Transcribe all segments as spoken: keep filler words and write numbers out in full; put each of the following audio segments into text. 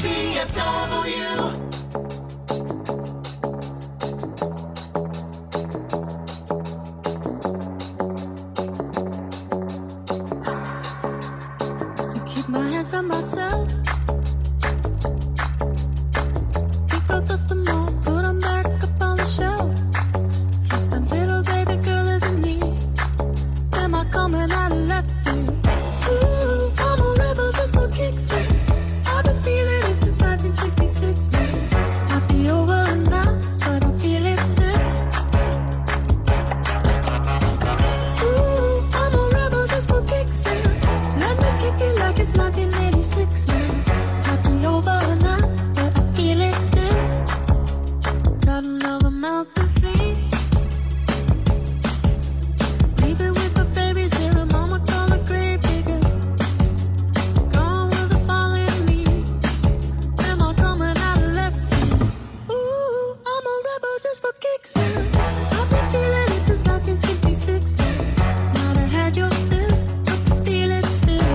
C F W. My hands on myself. Pick up dust them off, put them back up on the shelf. Kiss my little baby girl isn't me. Am I coming out of left field? Ooh, I'm a rebel just for kicks. I've been feeling it since nineteen sixty-six now. Might be over now, but I feel it still. Ooh, I'm a rebel just for kicks. Let me kick it like it's nineteen eighty-six now. Might be over now, but I feel it still. Got another mouth to feed. Leave it with the babies here, mama call the grave digger. Gone with the falling leaves. Am I coming out of left field? Ooh, I'm a rebel just for kicks now. I've been feeling it since nineteen sixty-six now. Might have had your fill, but I feel it still.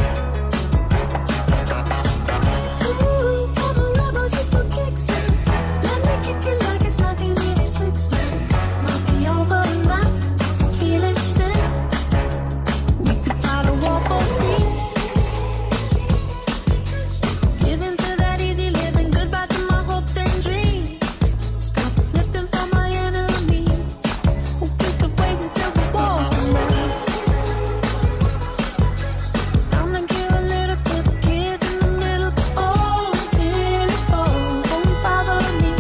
Ooh, I'm a rebel just for kicks now. Let me kick it like it's nineteen eighty-six now. Might be over now, feel it still. We could fight a war for peace. Give in to that easy living, goodbye to my hopes and dreams. Stop flipping for my enemies. We could wait until the walls come down. It's time to give a little to the kids in the middle. Oh, until it falls, won't bother me.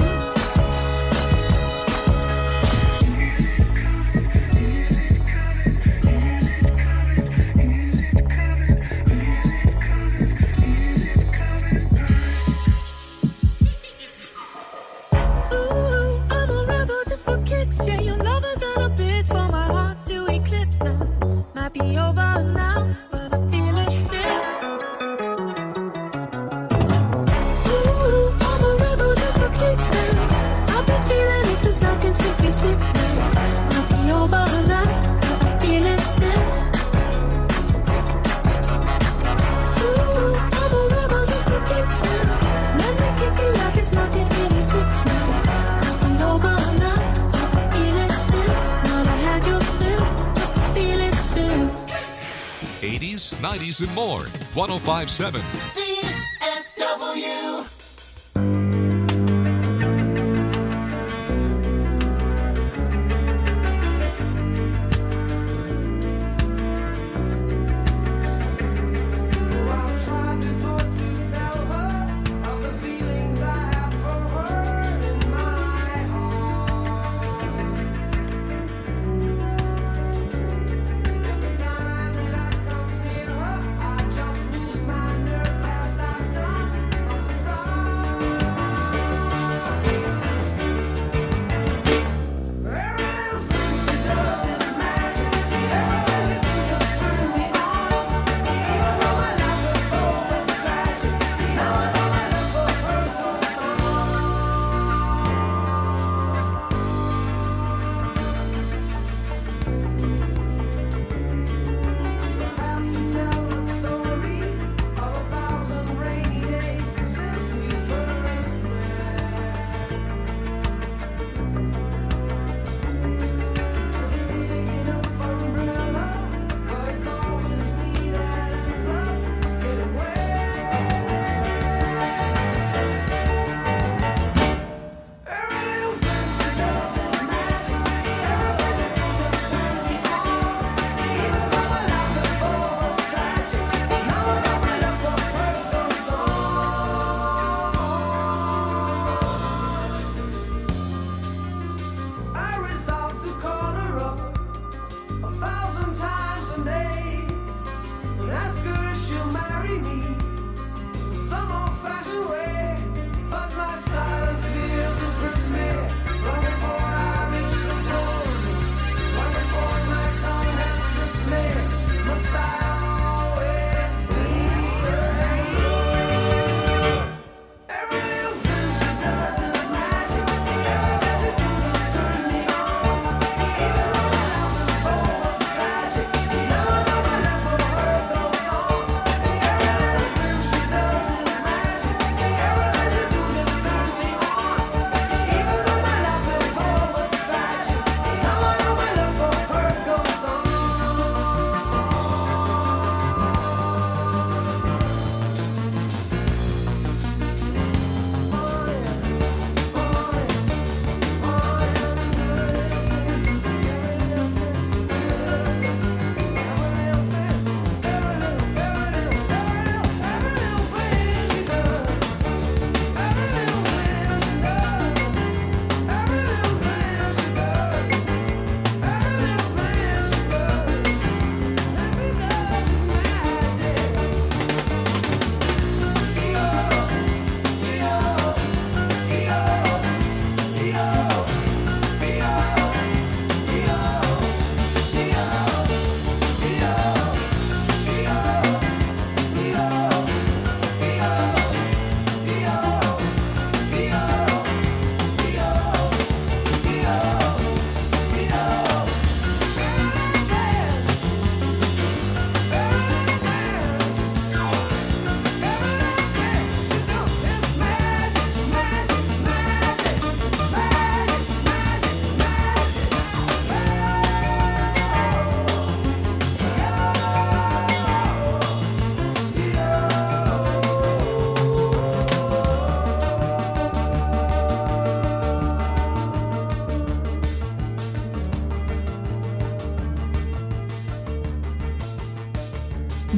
Ooh, I'm a rebel just for kicks. Yeah, your lovers and a bitch for my heart to eclipse now. Might be over now, but I feel it still. Ooh, I'm a rebel just for kicks now. I've been feeling it since nineteen sixty-six now. Might be over now, but I feel it still. Ooh, I'm a rebel just for kicks now. Let me kick it like it's nineteen eighty-six now. Might be over now, but I feel it still. Might have had your fill, but I feel it still. eighties, nineties, and more. one oh five point seven. C F W. I've tried before to tell her of the feelings I have for her in my heart. Every time that I come near her, I just lose my nerve as I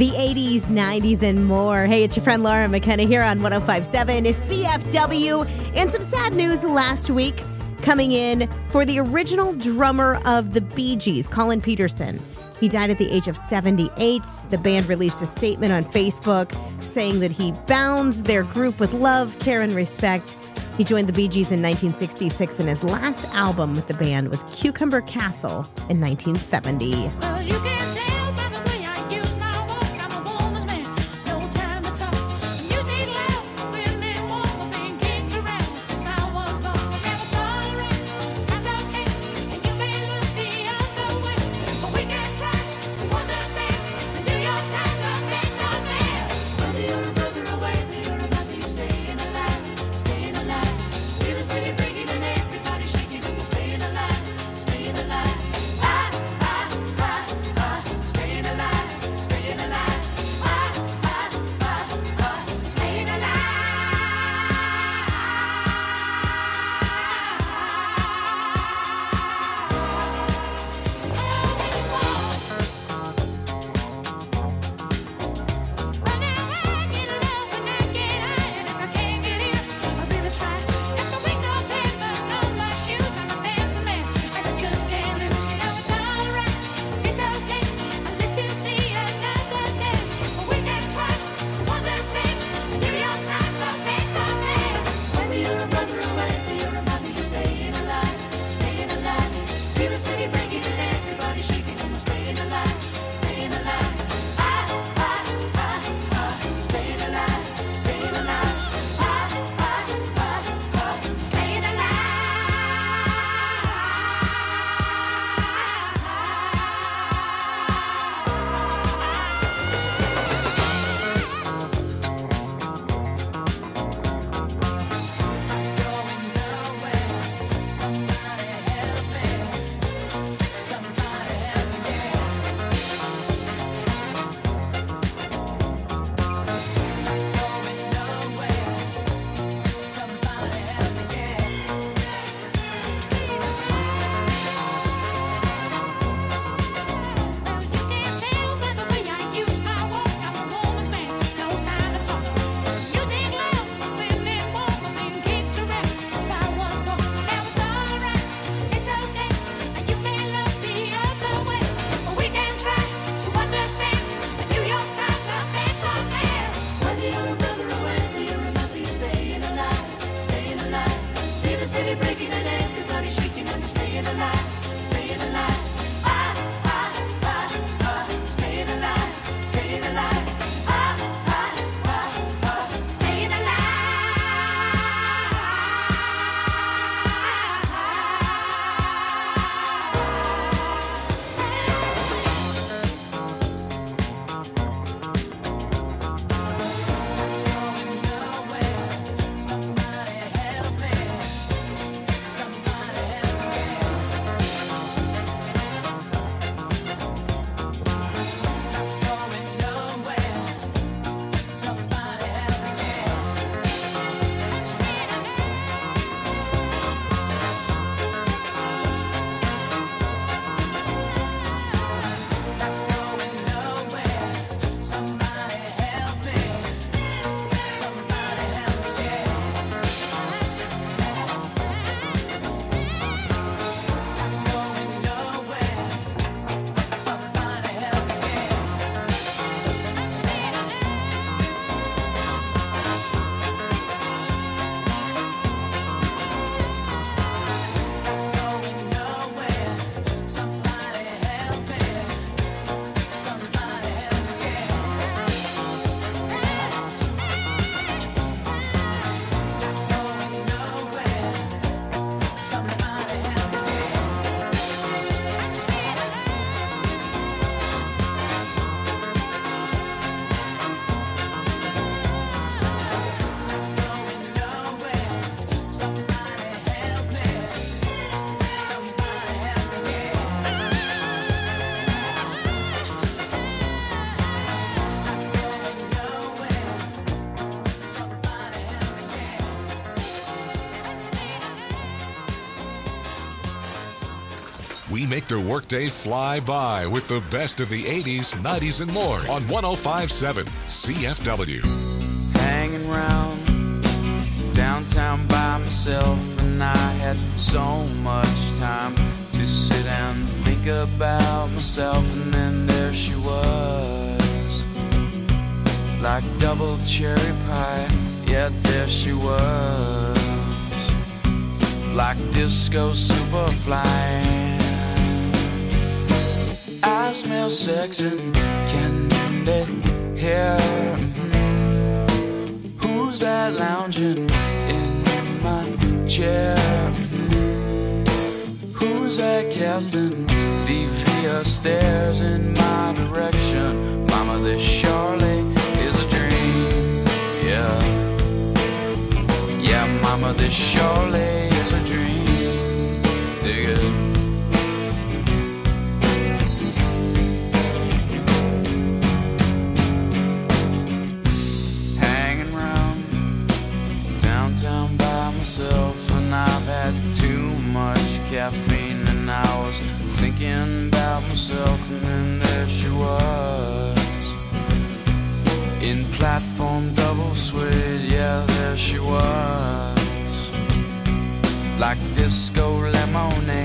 The eighties, nineties, and more. Hey, it's your friend Laura McKenna here on one oh five point seven C F W. And some sad news last week coming in for the original drummer of the Bee Gees, Colin Peterson. He died at the age of seventy-eight. The band released a statement on Facebook saying that he bound their group with love, care, and respect. He joined the Bee Gees in nineteen sixty-six, and his last album with the band was Cucumber Castle in nineteen seventy. Well, you can tell by the way I use my walk. I'm a woman's man, no time to talk. Music loud, women walk, being kicked around since I was born. Never tolerate, that's okay. And you may look the other way, but we can try to understand. The New York Times are big on man. Whether you're a brother or whether you're a mother, you're staying alive, staying alive. Feel the city breaking and everybody shaking, and we're staying alive, staying alive. I, I, I, I. We make their workday fly by with the best of the eighties, nineties, and more on one oh five point seven C F W. Hanging round downtown by myself, and I had so much time to sit and think about myself, and then there she was, like double cherry pie, yet there she was, like disco superfly. I smell sex and candy here. Who's that lounging in my chair? Who's that casting devious stares in my direction? Mama, this surely is a dream. Yeah, yeah, mama, this surely is a dream. Dig it. And I've had too much caffeine, and I was thinking about myself, and then there she was, in platform double suede, yeah, there she was, like disco lemonade.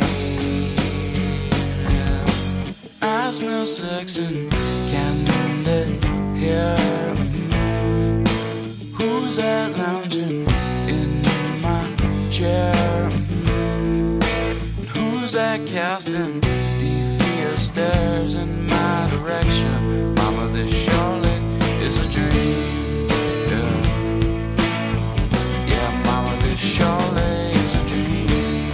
I smell sex and candy here. Who's that lounging in my chair? Who's that casting devious stares in my direction? Mama, this surely is a dream. Yeah, yeah, mama, this surely is a dream.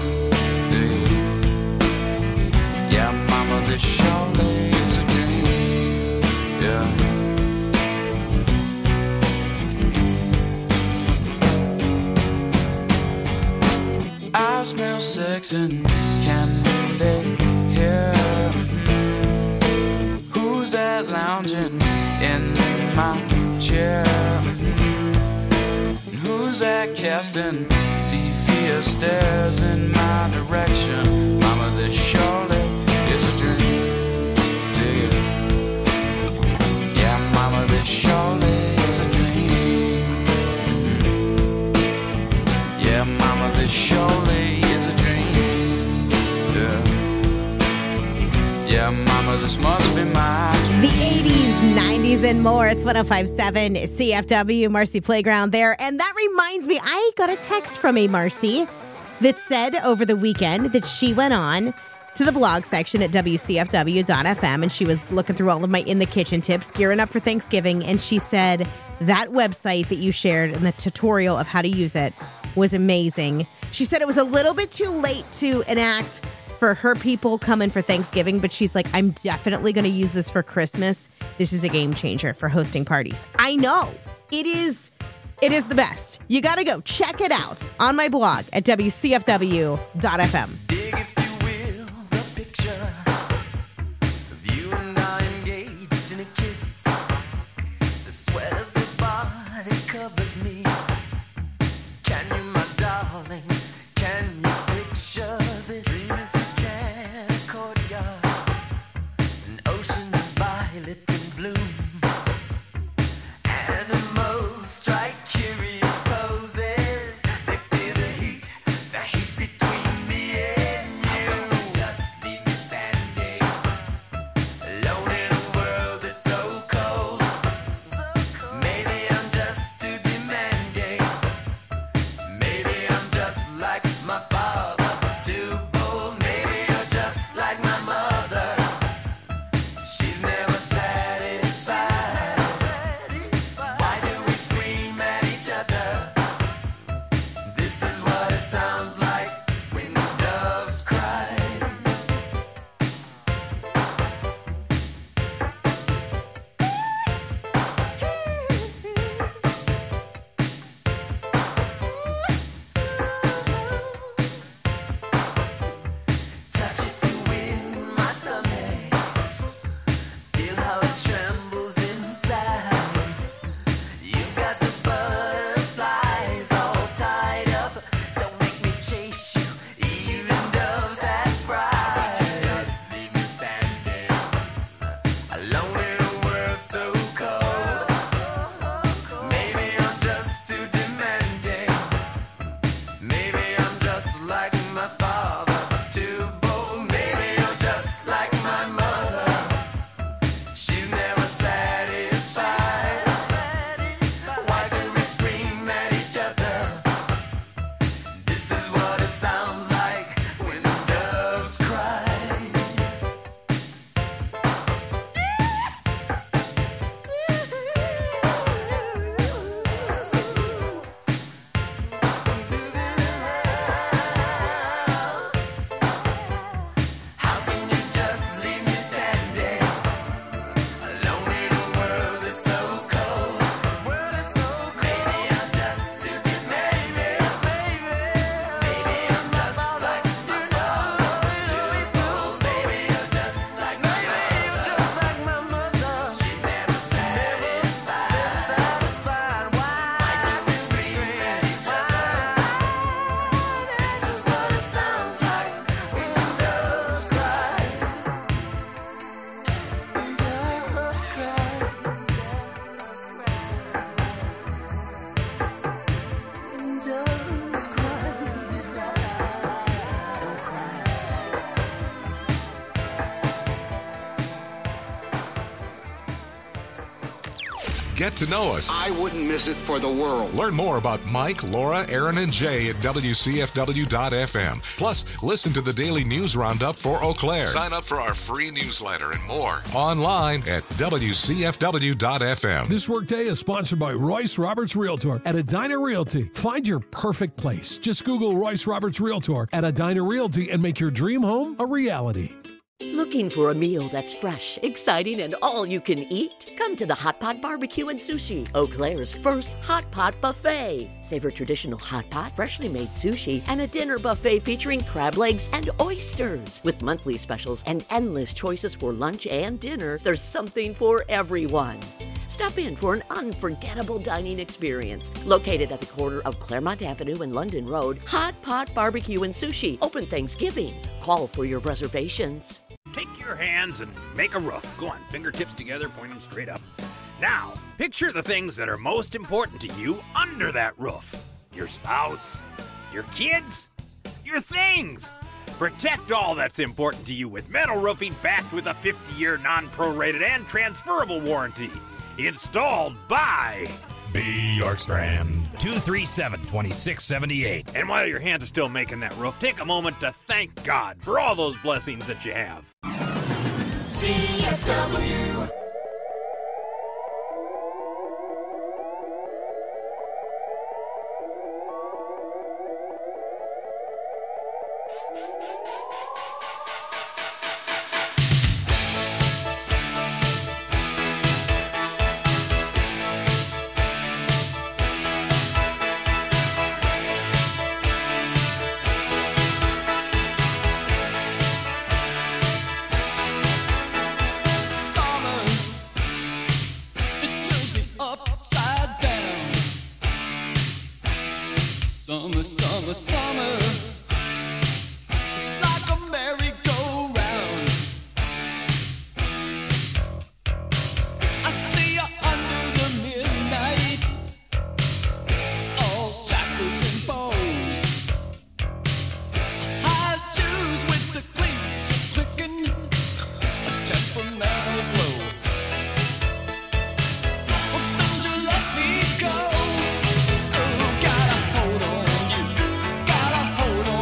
Yeah, yeah, mama, this surely is a dream. Yeah. I smell sex and candy here. Who's that lounging in my chair? Who's that casting devious stares in my direction? Mama, this surely is a dream. Dig it. Yeah, mama, this surely is a dream. Yeah, mama, this surely is a dream. Yeah, yeah, mama, this must be my dream. The eighties, nineties, and more. It's one oh five point seven C F W, Marcy Playground there. And that reminds me, I got a text from a Marcy that said over the weekend that she went on to the blog section at W C F W dot F M, and she was looking through all of my in the kitchen tips, gearing up for Thanksgiving, and she said that website that you shared and the tutorial of how to use it was amazing. She said it was a little bit too late to enact for her people coming for Thanksgiving, but she's like, I'm definitely going to use this for Christmas. This is a game changer for hosting parties. I know. It is it is the best. You got to go check it out on my blog at W C F W dot F M. Dig, if you will, the picture of you and I engaged in a kiss. The sweat of your body covers me. Can you, my darling, can you picture this? Dream if you can, a courtyard, an ocean of violets in bloom. Animals strike curious poses. They feel the heat, the heat between me and you. Just leave me standing alone in a world that's so cold. Maybe I'm just too demanding. Maybe I'm just like my father, too bold. get to know us. I wouldn't miss it for the world. Learn more about Mike, Laura, Aaron, and Jay at W C F W dot F M. Plus, listen to the daily news roundup for Eau Claire. Sign up for our free newsletter and more online at W C F W dot F M. This workday is sponsored by Royce Roberts Realtor at Edina Realty. Find your perfect place. Just Google Royce Roberts Realtor at Edina Realty and make your dream home a reality. Looking for a meal that's fresh, exciting, and all you can eat? Come to the Hot Pot Barbecue and Sushi, Eau Claire's first Hot Pot Buffet. Savor traditional hot pot, freshly made sushi, and a dinner buffet featuring crab legs and oysters. With monthly specials and endless choices for lunch and dinner, there's something for everyone. Stop in for an unforgettable dining experience. Located at the corner of Claremont Avenue and London Road, Hot Pot Barbecue and Sushi, open Thanksgiving. Call for your reservations. Take your hands and make a roof. Go on, fingertips together, point them straight up. Now, picture the things that are most important to you under that roof. Your spouse, your kids, your things. Protect all that's important to you with metal roofing backed with a fifty-year non-prorated and transferable warranty. Installed by B. Yorkstrom, two three seven, two six seven eight. And while your hands are still making that roof, take a moment to thank God for all those blessings that you have. C F W. Summer, summer, summer. It's like a merry-go-round. I see you under the midnight, all shackles and bows. High shoes with the cleats clicking, a temperamental glow. Well, don't you let me go. Oh, gotta hold on you, gotta hold on.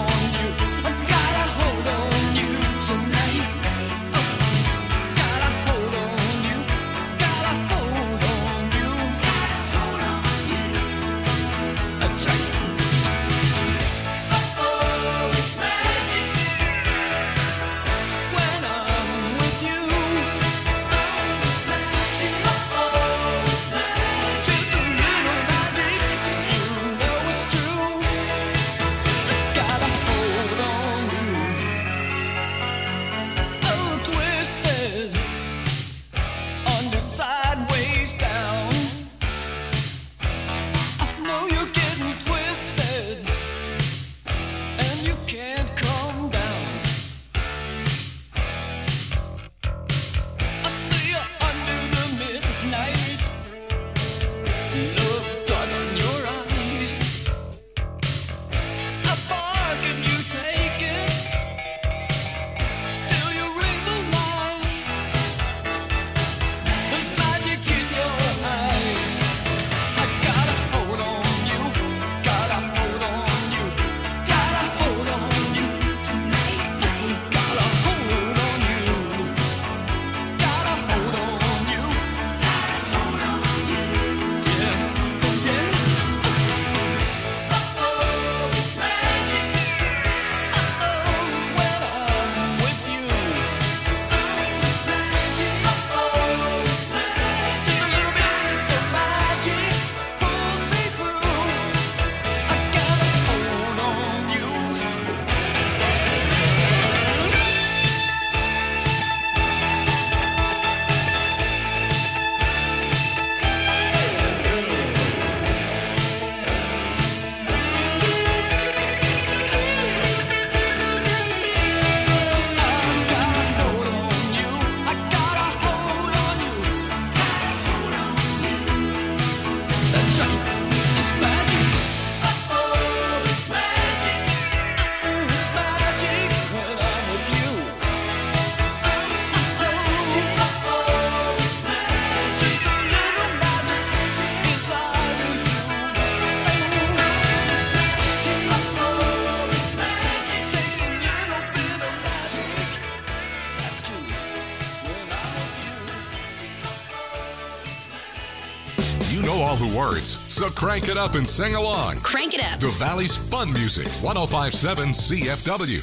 all the words, so crank it up and sing along. Crank it up. The Valley's fun music, one oh five point seven C F W.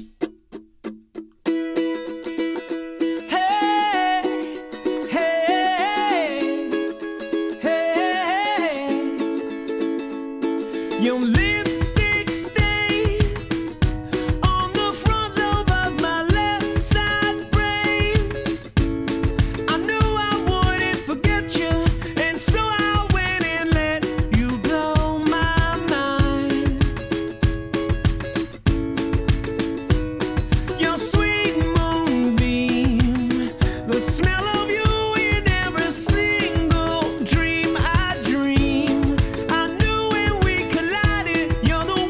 Your lipstick stains on the front lobe of my left side brains. I knew I wouldn't forget you, and so I went and let you blow my mind. Your sweet moonbeam, the smell of you in every single dream I dream. I knew when we collided, you're the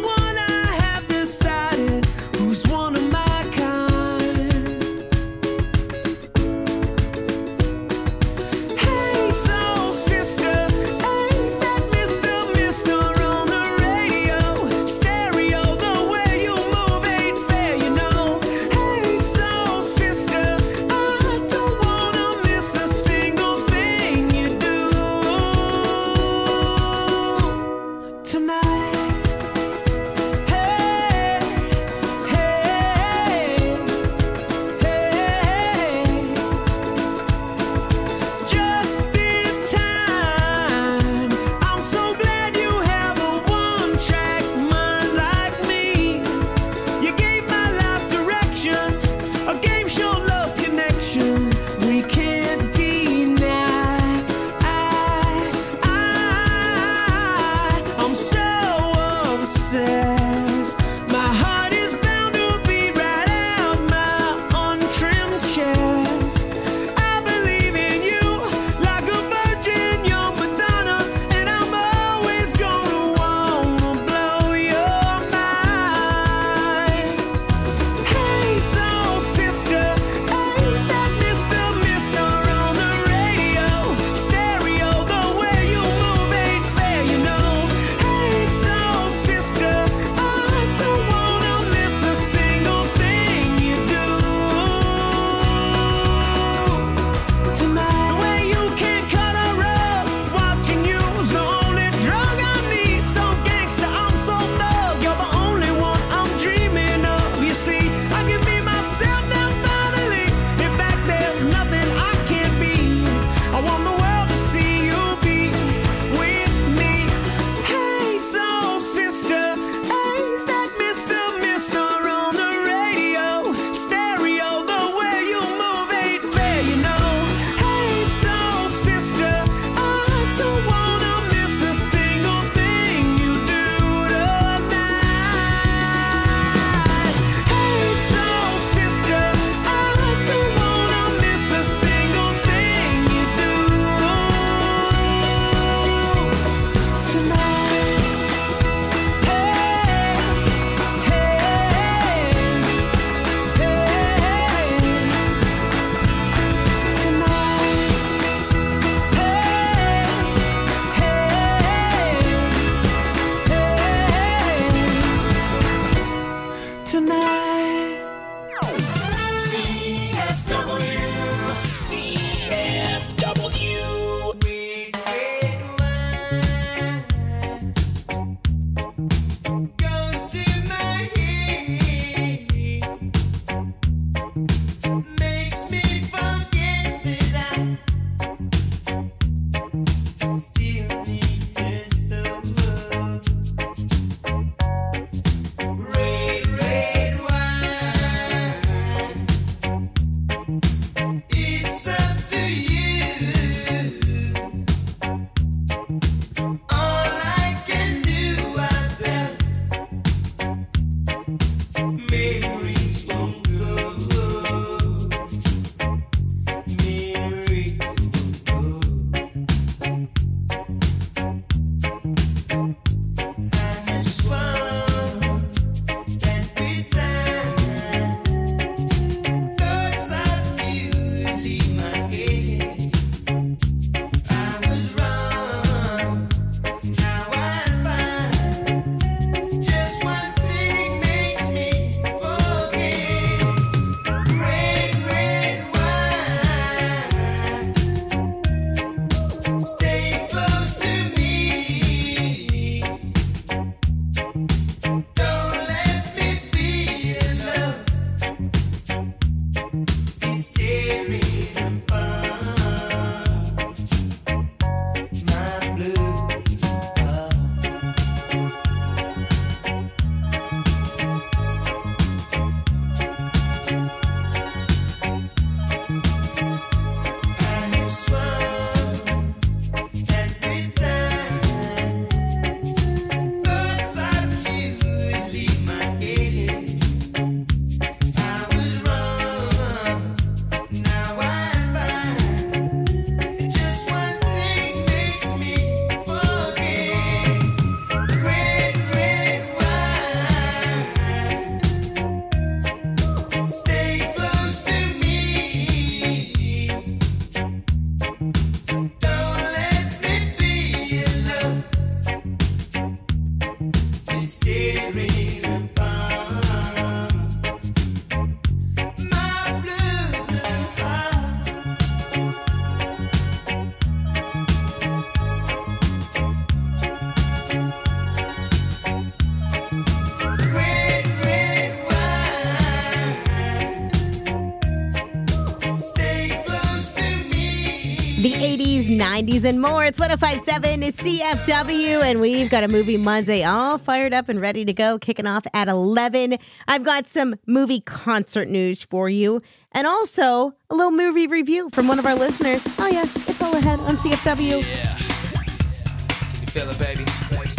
nineties, and more. It's one oh five point seven C F W, and we've got a Movie Monday all fired up and ready to go, kicking off at eleven. I've got some movie concert news for you, and also a little movie review from one of our listeners. Oh yeah, it's all ahead on C F W. Yeah. Can you feel it, baby?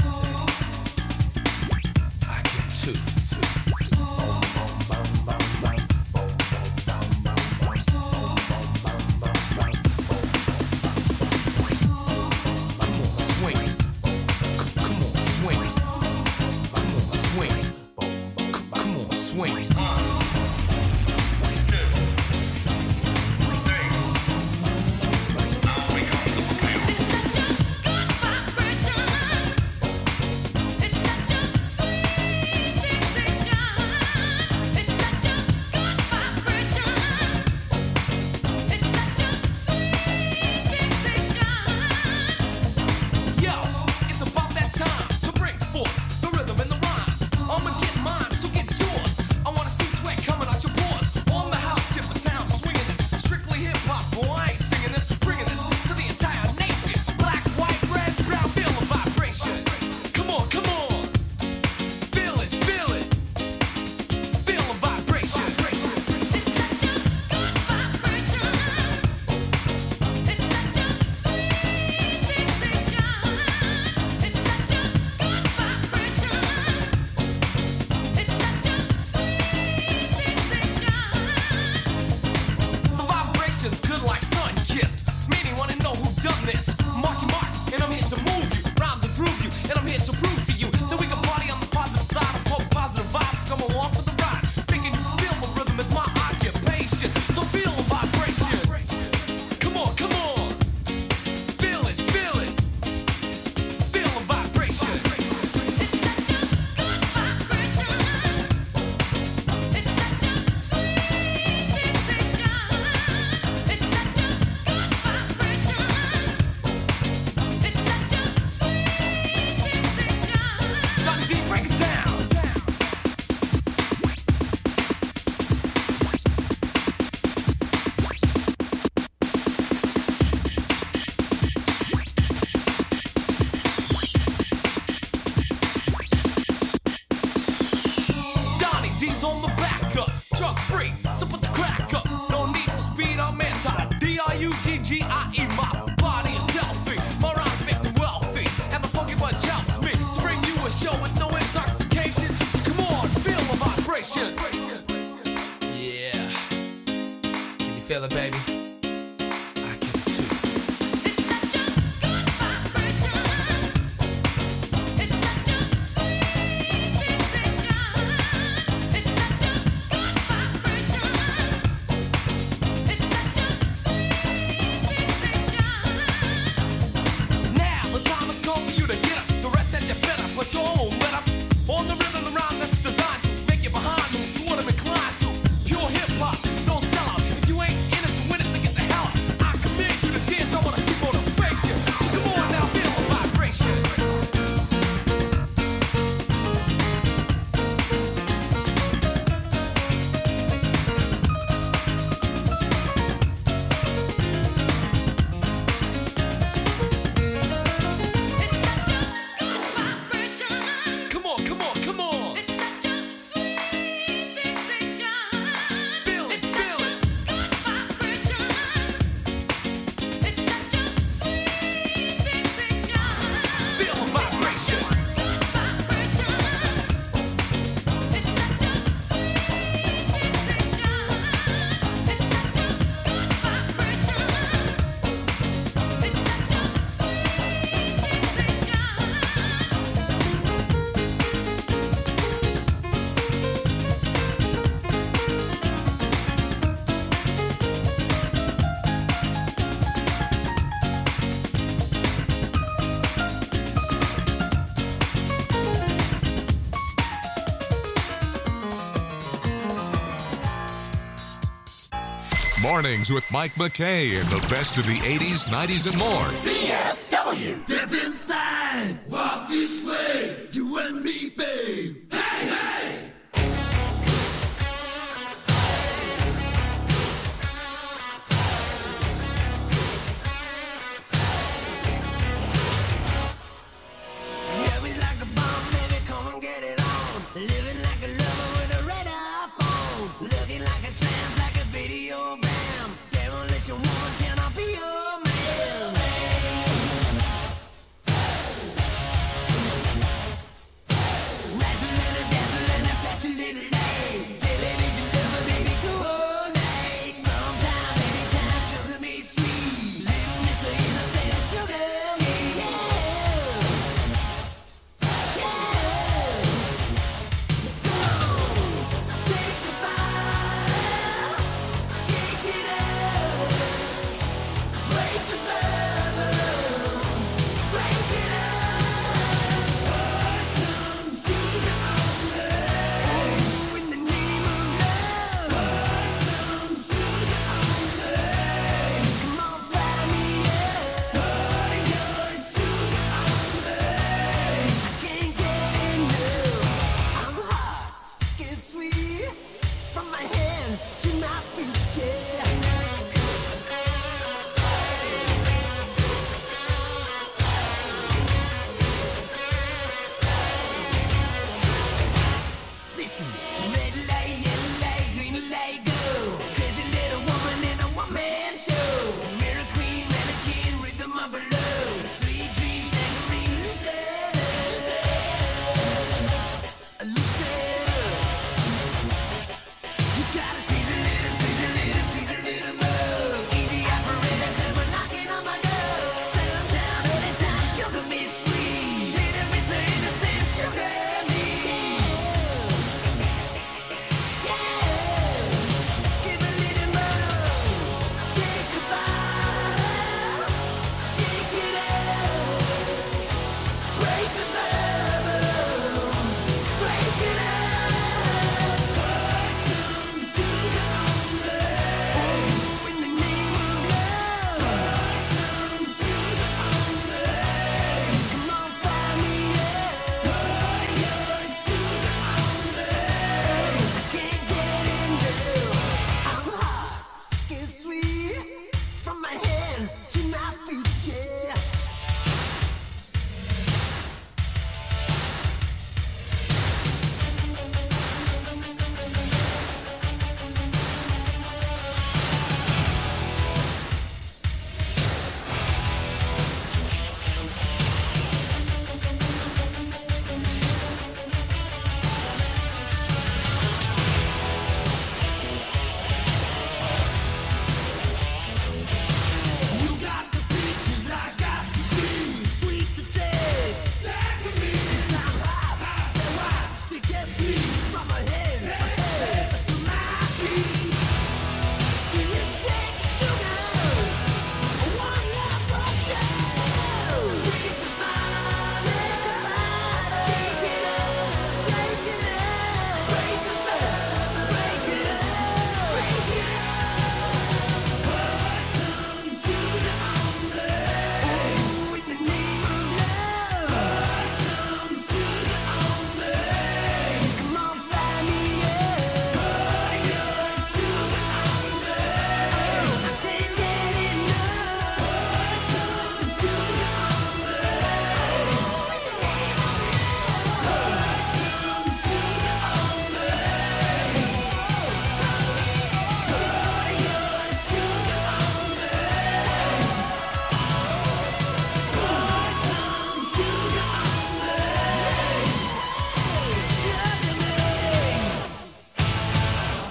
I can too. Swing. Mornings with Mike McKay and the best of the eighties, nineties, and more. C F W. Step inside, walk this way, you and me, babe. Hey, hey!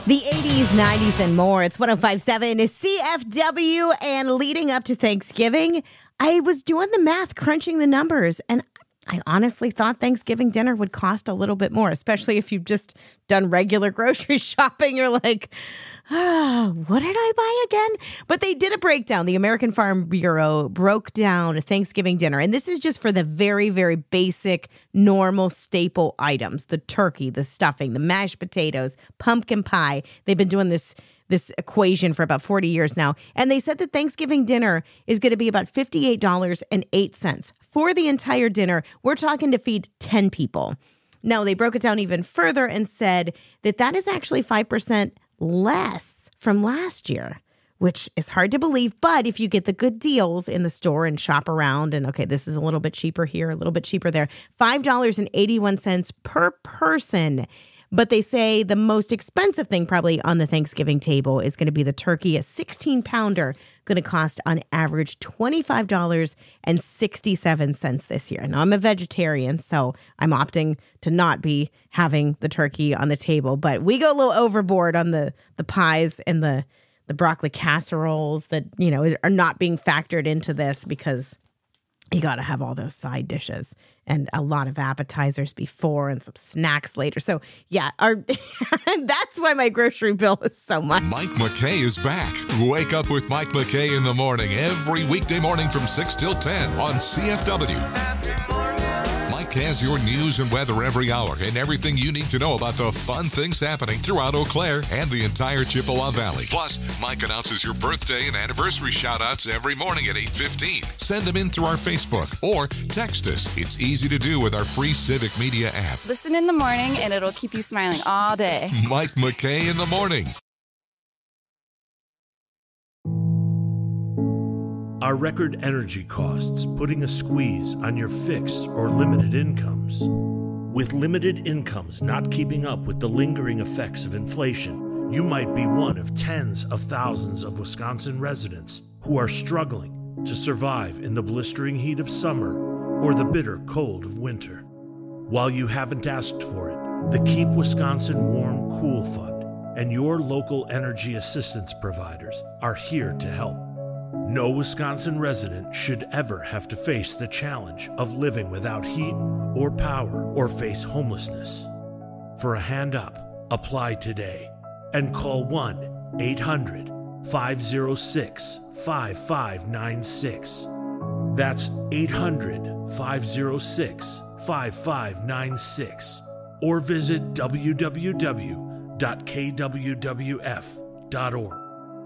The eighties, nineties, and more. It's one oh five point seven C F W. And leading up to Thanksgiving, I was doing the math, crunching the numbers, and I honestly thought Thanksgiving dinner would cost a little bit more, especially if you've just done regular grocery shopping. You're like, ah, what did I buy again? But they did a breakdown. The American Farm Bureau broke down Thanksgiving dinner. And this is just for the very, very basic, normal staple items. The turkey, the stuffing, the mashed potatoes, pumpkin pie. They've been doing this this equation for about forty years now. And they said that Thanksgiving dinner is going to be about fifty-eight dollars and eight cents. For the entire dinner, we're talking to feed ten people. Now, they broke it down even further and said that that is actually five percent less from last year, which is hard to believe. But if you get the good deals in the store and shop around and, okay, this is a little bit cheaper here, a little bit cheaper there, five dollars and eighty-one cents per person. But they say the most expensive thing probably on the Thanksgiving table is going to be the turkey. A sixteen pounder going to cost on average twenty-five dollars and sixty-seven cents this year. Now, I'm a vegetarian, so I'm opting to not be having the turkey on the table. But we go a little overboard on the, the pies and the, the broccoli casseroles that, you know, are not being factored into this because you got to have all those side dishes and a lot of appetizers before and some snacks later. So, yeah, our that's why my grocery bill is so much. Mike McKay is back. Wake up with Mike McKay in the morning every weekday morning from six till ten on C F W. Mike has your news and weather every hour and everything you need to know about the fun things happening throughout Eau Claire and the entire Chippewa Valley. Plus, Mike announces your birthday and anniversary shout-outs every morning at eight fifteen. Send them in through our Facebook or text us. It's easy to do with our free Civic Media app. Listen in the morning and it'll keep you smiling all day. Mike McKay in the morning. Are record energy costs putting a squeeze on your fixed or limited incomes? With limited incomes not keeping up with the lingering effects of inflation, you might be one of tens of thousands of Wisconsin residents who are struggling to survive in the blistering heat of summer or the bitter cold of winter. While you haven't asked for it, the Keep Wisconsin Warm Cool Fund and your local energy assistance providers are here to help. No Wisconsin resident should ever have to face the challenge of living without heat or power or face homelessness. For a hand up, apply today and call one eight hundred five oh six five five nine six. That's eight hundred five oh six five five nine six or visit w w w dot k w w f dot org.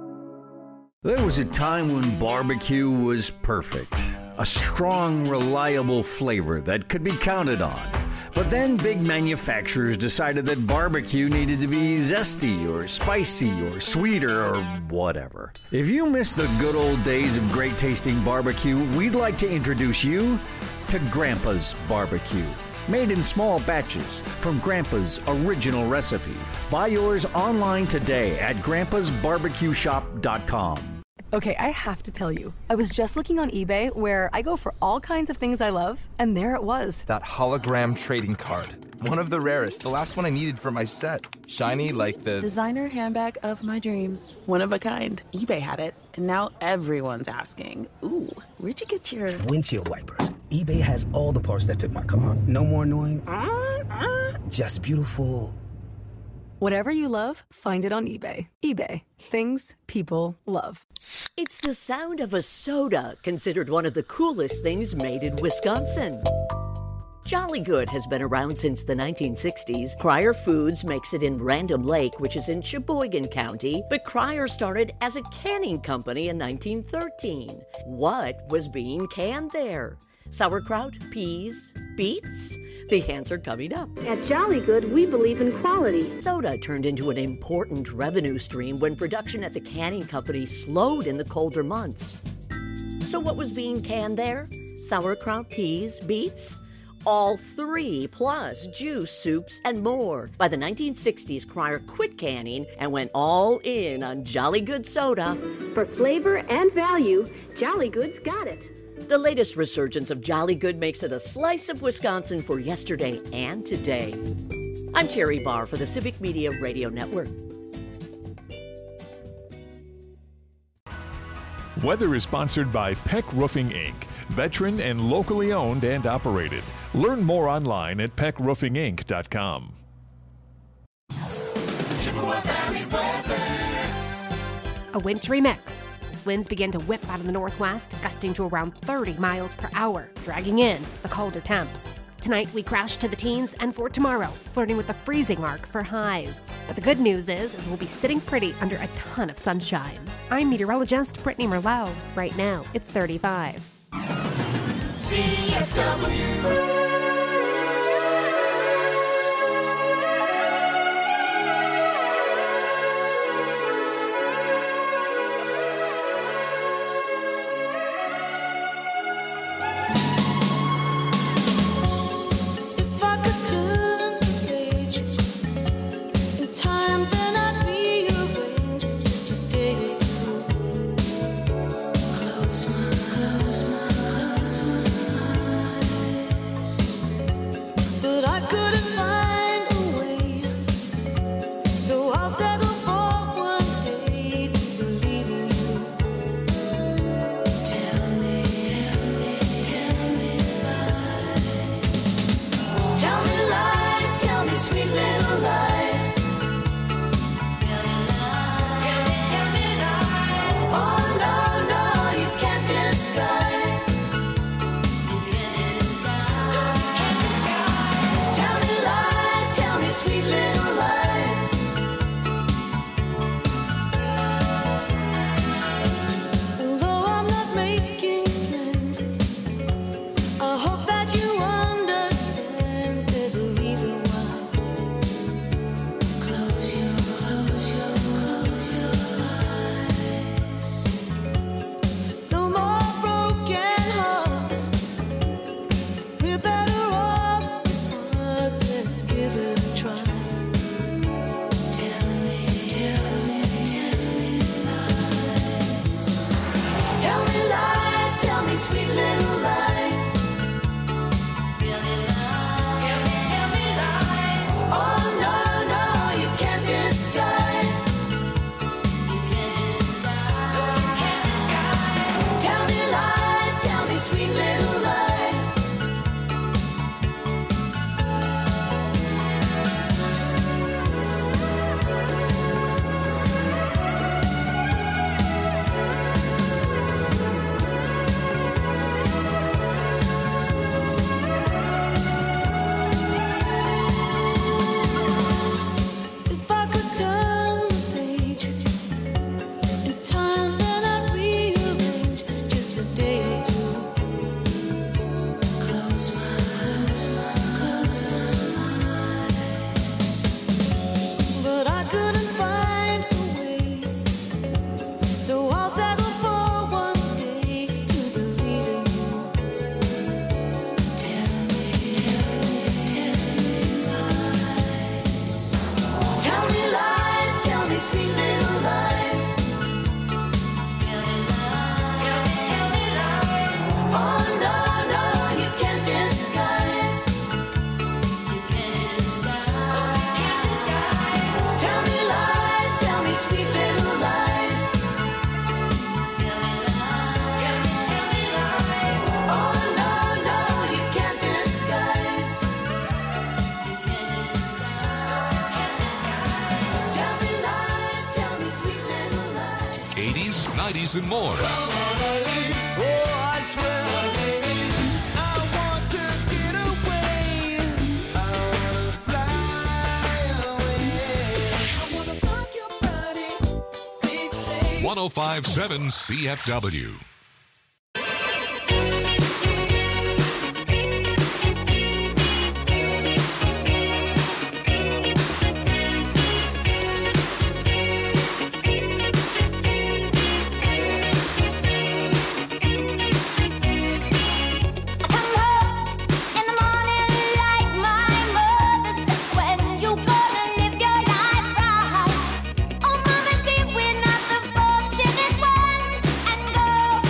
There was a time when barbecue was perfect. A strong, reliable flavor that could be counted on. But then big manufacturers decided that barbecue needed to be zesty or spicy or sweeter or whatever. If you miss the good old days of great tasting barbecue, we'd like to introduce you to Grandpa's Barbecue. Made in small batches from Grandpa's original recipe. Buy yours online today at grandpas barbecue shop dot com. Okay, I have to tell you, I was just looking on eBay where I go for all kinds of things I love, and there it was. That hologram trading card. One of the rarest. The last one I needed for my set. Shiny like the... designer handbag of my dreams. One of a kind. eBay had it, and now everyone's asking, ooh, where'd you get your... windshield wipers. eBay has all the parts that fit my car. No more annoying... just beautiful. Whatever you love, find it on eBay. eBay. Things people love. It's the sound of a soda, considered one of the coolest things made in Wisconsin. Jolly Good has been around since the nineteen sixties. Cryer Foods makes it in Random Lake, which is in Sheboygan County, but Cryer started as a canning company in nineteen thirteen. What was being canned there? Sauerkraut, peas, beets? The answer coming up. At Jolly Good, we believe in quality. Soda turned into an important revenue stream when production at the canning company slowed in the colder months. So what was being canned there? Sauerkraut, peas, beets? All three, plus juice, soups, and more. By the nineteen sixties, Cryer quit canning and went all in on Jolly Good soda. For flavor and value, Jolly Good's got it. The latest resurgence of Jolly Good makes it a slice of Wisconsin for yesterday and today. I'm Terry Barr for the Civic Media Radio Network. Weather is sponsored by Peck Roofing Incorporated, veteran and locally owned and operated. Learn more online at peck roofing inc dot com. Chippewa Valley weather. A wintry mix. As winds begin to whip out of the northwest, gusting to around thirty miles per hour, dragging in the colder temps. Tonight, we crash to the teens, and for tomorrow, flirting with the freezing mark for highs. But the good news is, is we'll be sitting pretty under a ton of sunshine. I'm meteorologist Brittany Merlot. Right now, it's thirty-five. C F W. If I could turn the page in time, then I'd rearrange just a day or two. Close my, close my, close my eyes. But I couldn't find a way, so I'll settle for one day to believe in you. Tell me, tell me, tell me lies. Tell me lies, tell me sweet little lies. Tell me lies, tell me, tell me lies. Oh no, no, you can't disguise. You can't disguise, you can't disguise. Tell me lies, tell me sweet little lies. Although I'm not making plans, I hope that you understand there's a reason why. Close your, close your, close your eyes. No more broken hearts. We're better off apart. Let's give it a try. Tell me, tell me, tell me lies. Tell me lies, tell me sweet little lies. Tell me lies, tell me, tell me lies. Oh no, no, you can't disguise. You can't disguise, you can't disguise. Tell me lies, tell me sweet little lies. If I could turn the page in time, then I'd rearrange just a day or two. Close my eyes, close my eyes. But I couldn't find a way, so I'll settle for one day to believe in you. Tell me, tell me, tell me lies. Tell me lies, tell me sweet little lies. Tell me lies, tell me, tell me lies. Oh no, no, you can't disguise. You can't disguise, you can't disguise. Tell me lies, tell me sweet little lies. Tell me lies, tell me, tell me lies. Oh no, no, you can't disguise. You can't disguise, can't disguise. Tell me lies, tell me sweet little lies. eighties, nineties, and more. Oh, I swear, I want to get away. I wanna fly away. I wanna rock your body. Please stay. one oh five point seven C F W. Come home in the morning like my mother says. When you gonna live your life right? Oh, mama, dear, we're not the fortunate ones, and girls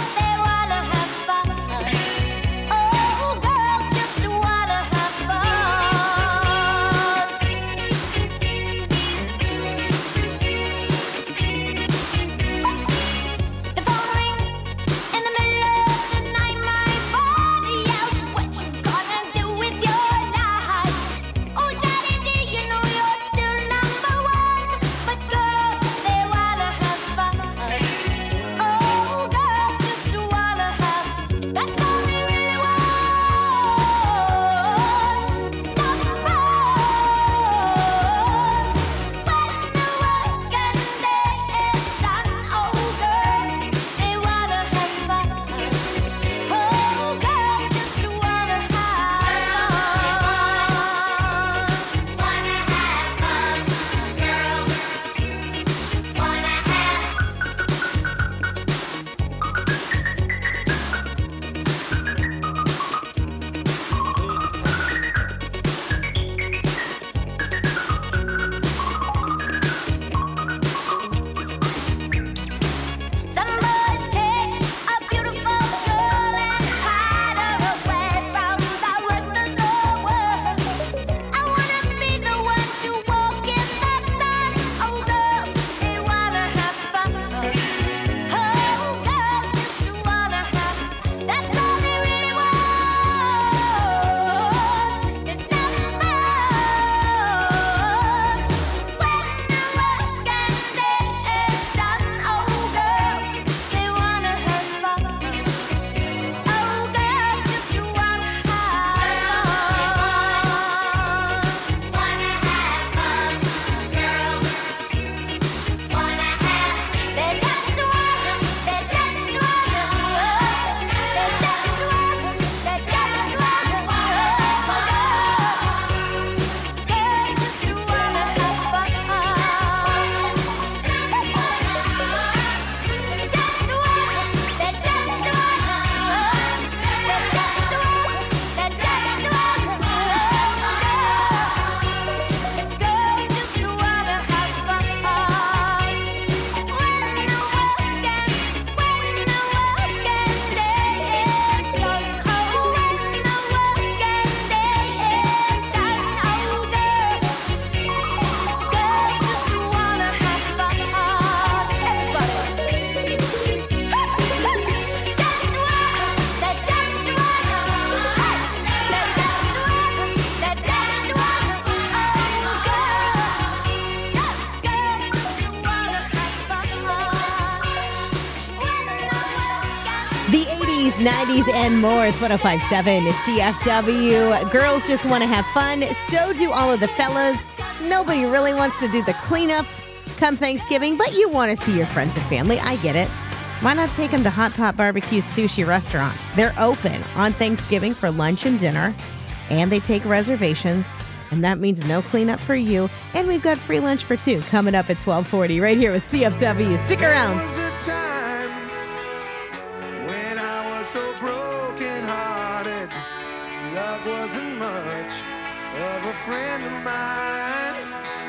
nineties, and more. It's one oh five point seven C F W. Girls just want to have fun. So do all of the fellas. Nobody really wants to do the cleanup come Thanksgiving, but you want to see your friends and family. I get it. Why not take them to Hot Pot Barbecue Sushi Restaurant? They're open on Thanksgiving for lunch and dinner, and they take reservations, and that means no cleanup for you. And we've got free lunch for two coming up at twelve forty right here with C F W. Stick around. There was a time when I was so broken-hearted. Love wasn't much of a friend of mine.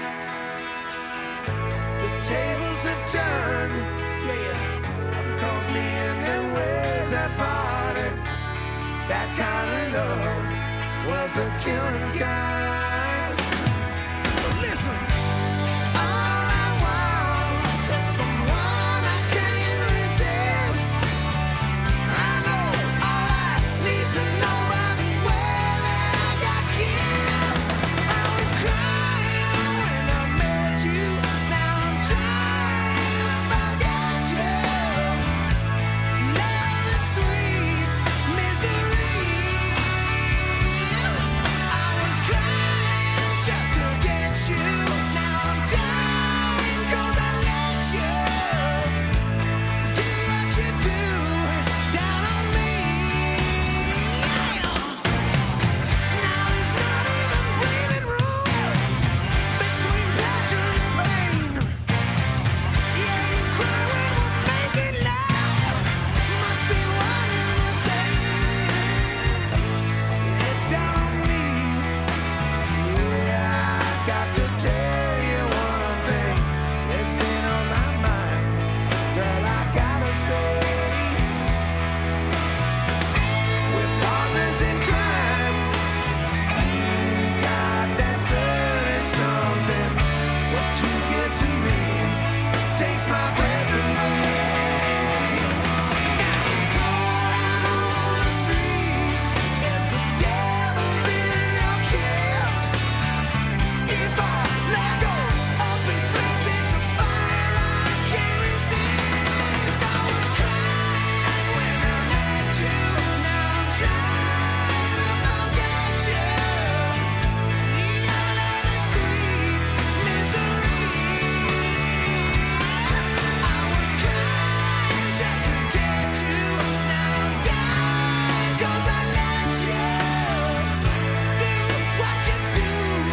The tables have turned, yeah. Calls me and then ways that parted. That kind of love was the killing kind. So listen, all I want is someone I can't resist. I know all I need to know by the way that I got kissed. I was crying when I met you. Now I'm trying to forget you. Just to get you. Now I'm dying 'cause I let you do what you do down on me. Now there's not even breathing room between pleasure and pain. Yeah, you cry when we're making love. Must be one and the same. It's down on me. Got to tell you one thing, it's been on my mind, girl, I gotta say, we're partners in crime. You got that certain something, what you give to me takes my breath away. Now going on the street is the devil's in your kiss. If I let go of big things, it's a fire I can't resist. I was crying when I met you. Now I'm trying to forget you. Your love is sweet misery. I was crying just to get you. Now I'm dying 'cause I let you do what you do.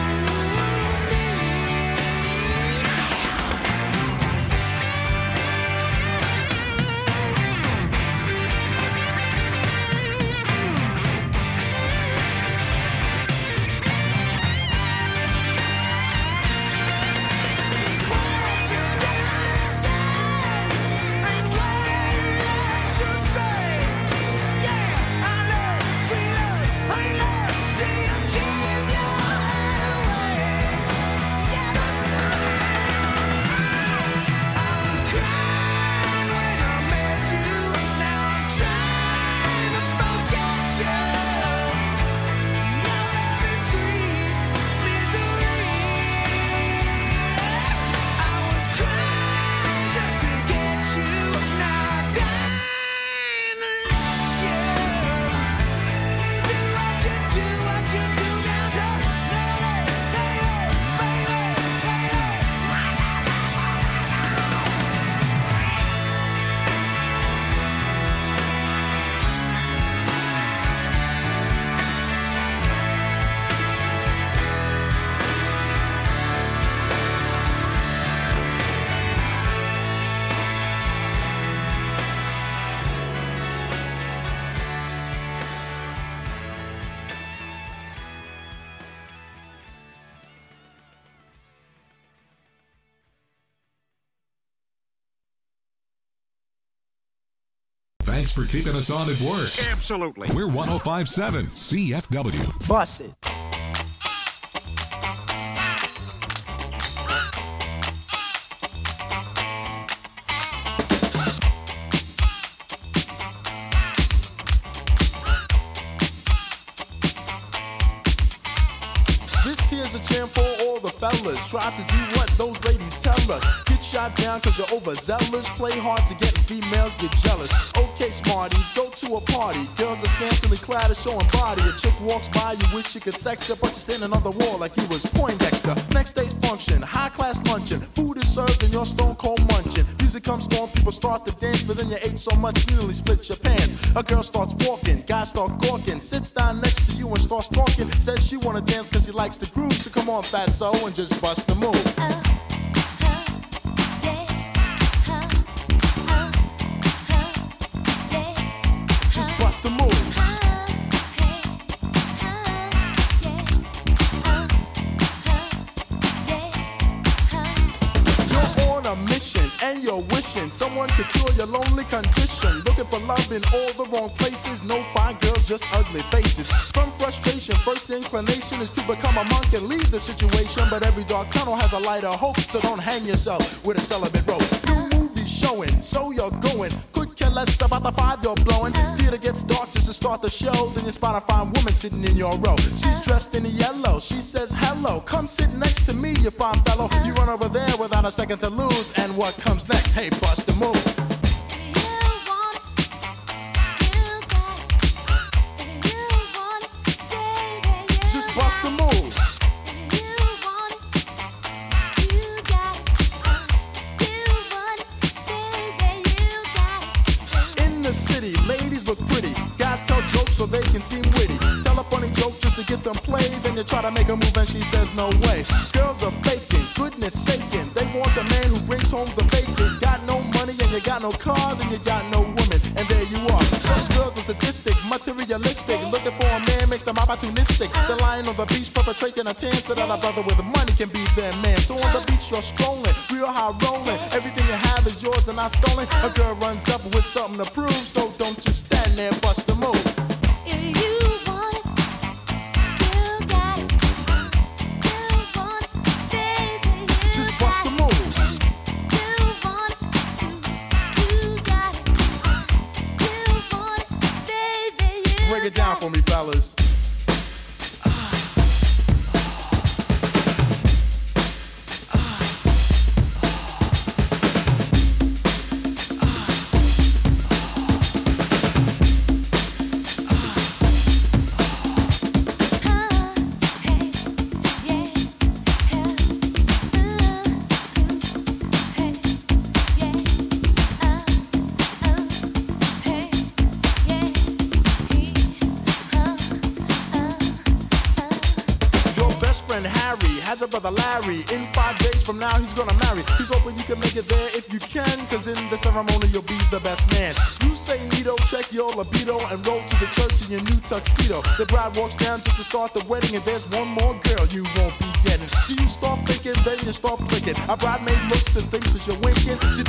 Thanks for keeping us on at work. Absolutely. We're one oh five point seven C F W. Bust it. This here's a jam for all the fellas. Try to do what those ladies tell us. Get shot down cause you're overzealous. Play hard to get females, get jealous. Okay, smarty, go to a party. Girls are scantily clad, are showing body. A chick walks by, you wish you could sex her, but you're standing on the wall like you was Poindexter. Next day's function, high class luncheon. Food is served and you're stone cold munching. Music comes on, people start to dance, but then you ate so much you nearly split your pants. A girl starts walking, guys start gawking, sits down next to you and starts talking. Says she wanna dance cause she likes the groove, so come on, fatso, and just bust the move. Just bust the move. You're on a mission and you're wishing someone could cure your lonely condition. Looking for love in all the wrong places. No fine girls, just ugly faces. From frustration, first inclination is to become a monk and leave the situation. But every dark tunnel has a light of hope, so don't hang yourself with a celibate rope. New movies showing, so you're going. Could care less about the five you're blowing. Theater gets dark just to start the show. Then you spot a fine woman sitting in your row. She's dressed in yellow. She says hello. Come sit next to me, you fine fellow. You run over there without a second to lose. And what comes next? Hey, bust the move. Just bust the move. In the city, ladies look pretty. Guys tell jokes so they can seem witty. Tell a funny joke just to get some play. Then you try to make a move and she says no way. Girls are faking, goodness saking. They want a man who brings home the bacon. Got no money and you got no car, then you got no woman. And there you are. Some girls are sadistic, materialistic. Looking for a man makes them opportunistic. They're lying on the beach perpetrating a tan so that a brother with money can be their man. So on the beach you're strolling, real high rolling. Everything you have is yours and not stolen. A girl runs up with something to prove, so don't just stand there, bust the move. If you want it, you got it. You want it, baby, you Just bust the move. You want it, you, you got it. You want it, baby, you Break it down for me, fellas. Has a brother Larry. In five days from now he's gonna marry. He's hoping you can make it there if you can, cause in the ceremony you'll be the best man. You say neato, check your libido, and roll to the church in your new tuxedo. The bride walks down just to start the wedding, and there's one more girl you won't be getting. So you start thinking, then you start blinking. A bridesmaid looks and thinks that you're winking. She